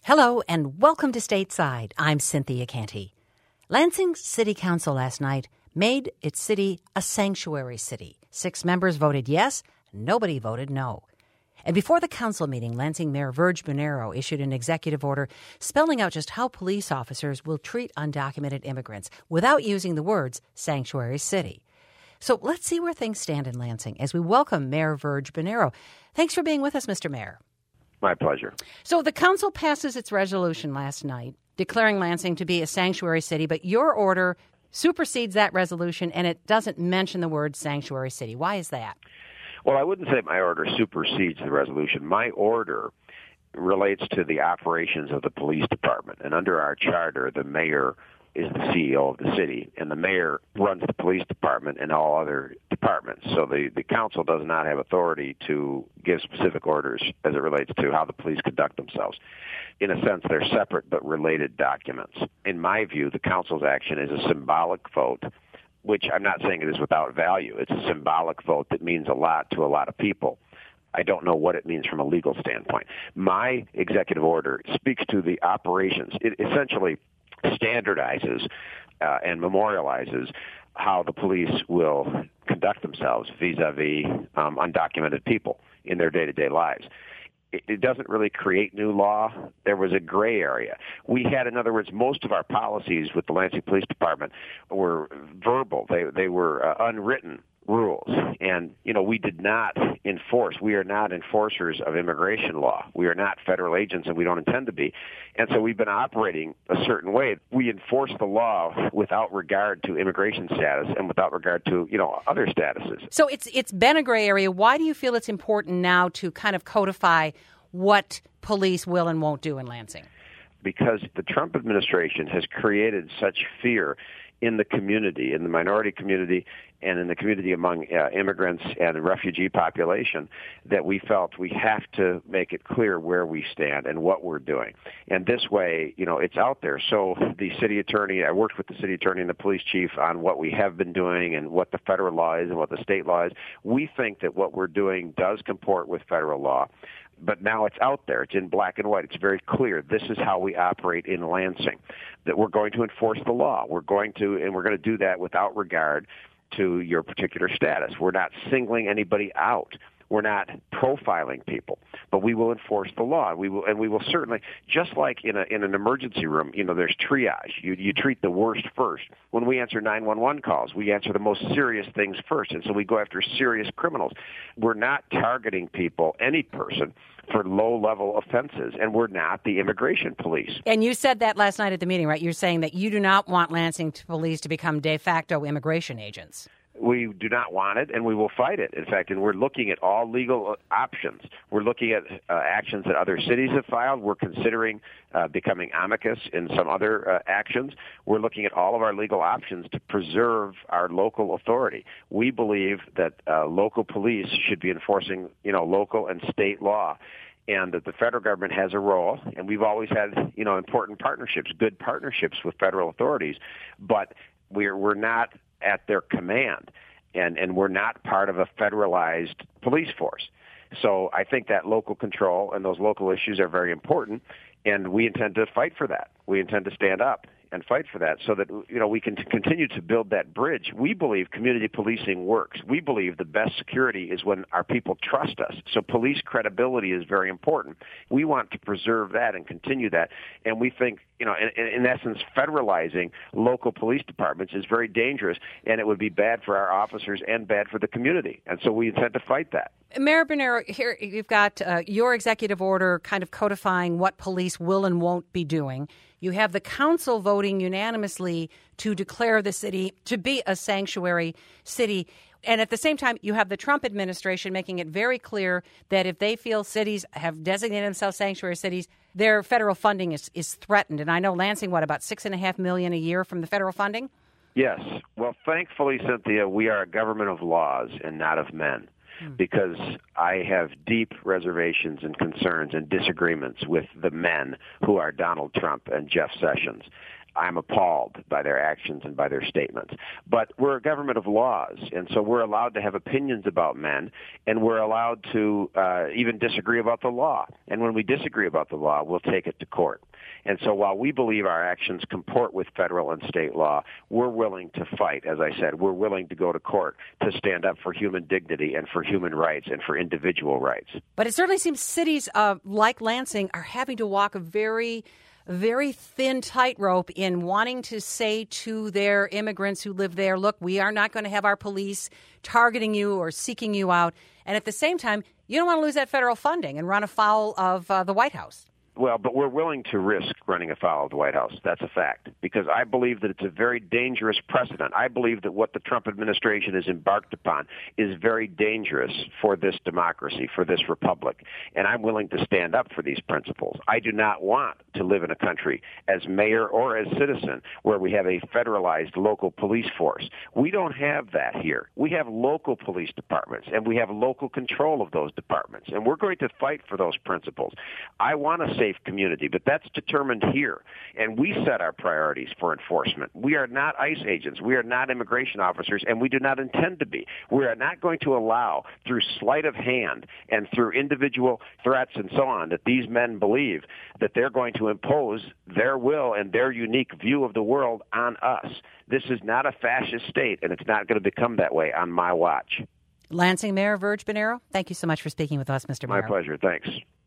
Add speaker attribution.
Speaker 1: Hello and welcome to Stateside. I'm Cynthia Canty. Lansing City Council last night made its city a sanctuary city. 6 members voted yes, nobody voted no. And before the council meeting, Lansing Mayor Virg Bernero issued an executive order spelling out just how police officers will treat undocumented immigrants without using the words sanctuary city. So let's see where things stand in Lansing as we welcome Mayor Virg Bernero. Thanks for being with us, Mr. Mayor.
Speaker 2: My pleasure.
Speaker 1: So the council passes its resolution last night, declaring Lansing to be a sanctuary city, but your order supersedes that resolution and it doesn't mention the word sanctuary city. Why is that?
Speaker 2: Well, I wouldn't say my order supersedes the resolution. My order relates to the operations of the police department. And under our charter, the mayor is the CEO of the city, and the mayor runs the police department and all other departments. So the council does not have authority to give specific orders as it relates to how the police conduct themselves. In a sense, they're separate but related documents. In my view, the council's action is a symbolic vote, which I'm not saying it is without value. It's a symbolic vote that means a lot to a lot of people. I don't know what it means from a legal standpoint. My executive order speaks to the operations. It essentially standardizes and memorializes how the police will conduct themselves vis-a-vis undocumented people in their day-to-day lives. It doesn't really create new law. There was a gray area. We had, in other words, most of our policies with the Lansing Police Department were verbal. They were unwritten rules. And, we did not enforce. We are not enforcers of immigration law. We are not federal agents, and we don't intend to be. And so we've been operating a certain way. We enforce the law without regard to immigration status and without regard to, other statuses.
Speaker 1: So it's been a gray area. Why do you feel it's important now to kind of codify what police will and won't do in Lansing?
Speaker 2: Because the Trump administration has created such fear in the community, in the minority community, and in the community among immigrants and the refugee population, that we felt we have to make it clear where we stand and what we're doing. And this way, it's out there. So the city attorney, I worked with the city attorney and the police chief on what we have been doing and what the federal law is and what the state law is. We think that what we're doing does comport with federal law. But now it's out there. It's in black and white. It's very clear. This is how we operate in Lansing, that we're going to enforce the law. We're going to do that without regard to your particular status. We're not singling anybody out. We're not profiling people, but we will enforce the law. We will certainly, just like in an emergency room, there's triage. You treat the worst first. When we answer 911 calls, we answer the most serious things first, and so we go after serious criminals. We're not targeting people, any person, for low-level offenses, and we're not the immigration police.
Speaker 1: And you said that last night at the meeting, right? You're saying that you do not want Lansing police to become de facto immigration agents.
Speaker 2: We do not want it, and we will fight it. In fact, and we're looking at all legal options. We're looking at actions that other cities have filed. We're considering becoming amicus in some other actions. We're looking at all of our legal options to preserve our local authority. We believe that local police should be enforcing, local and state law, and that the federal government has a role, and we've always had, important partnerships, good partnerships with federal authorities, but we're not at their command, and we're not part of a federalized police force. So I think that local control and those local issues are very important, and we intend to fight for that. We intend to stand up and fight for that so that, we can continue to build that bridge. We believe community policing works. We believe the best security is when our people trust us. So police credibility is very important. We want to preserve that and continue that. And we think, in essence, federalizing local police departments is very dangerous, and it would be bad for our officers and bad for the community. And so we intend to fight that.
Speaker 1: Mayor Bernero, here you've got your executive order kind of codifying what police will and won't be doing. You have the council voting unanimously to declare the city to be a sanctuary city. And at the same time, you have the Trump administration making it very clear that if they feel cities have designated themselves sanctuary cities, their federal funding is threatened. And I know Lansing, about $6.5 million a year from the federal funding?
Speaker 2: Yes. Well, thankfully, Cynthia, we are a government of laws and not of men, because I have deep reservations and concerns and disagreements with the men who are Donald Trump and Jeff Sessions. I'm appalled by their actions and by their statements. But we're a government of laws, and so we're allowed to have opinions about men, and we're allowed to even disagree about the law. And when we disagree about the law, we'll take it to court. And so while we believe our actions comport with federal and state law, we're willing to fight. As I said, we're willing to go to court to stand up for human dignity and for human rights and for individual rights.
Speaker 1: But it certainly seems cities like Lansing are having to walk a very thin tightrope in wanting to say to their immigrants who live there, look, we are not going to have our police targeting you or seeking you out. And at the same time, you don't want to lose that federal funding and run afoul of the White House.
Speaker 2: Well, but we're willing to risk running afoul of the White House. That's a fact, because I believe that it's a very dangerous precedent. I believe that what the Trump administration has embarked upon is very dangerous for this democracy, for this republic, and I'm willing to stand up for these principles. I do not want to live in a country as mayor or as citizen where we have a federalized local police force. We don't have that here. We have local police departments, and we have local control of those departments, and we're going to fight for those principles. I want to say community, but that's determined here. And we set our priorities for enforcement. We are not ICE agents. We are not immigration officers, and we do not intend to be. We are not going to allow, through sleight of hand and through individual threats and so on, that these men believe that they're going to impose their will and their unique view of the world on us. This is not a fascist state, and it's not going to become that way on my watch.
Speaker 1: Lansing Mayor Virg Bonero, thank you so much for speaking with us, Mr. Mayor.
Speaker 2: My pleasure. Thanks.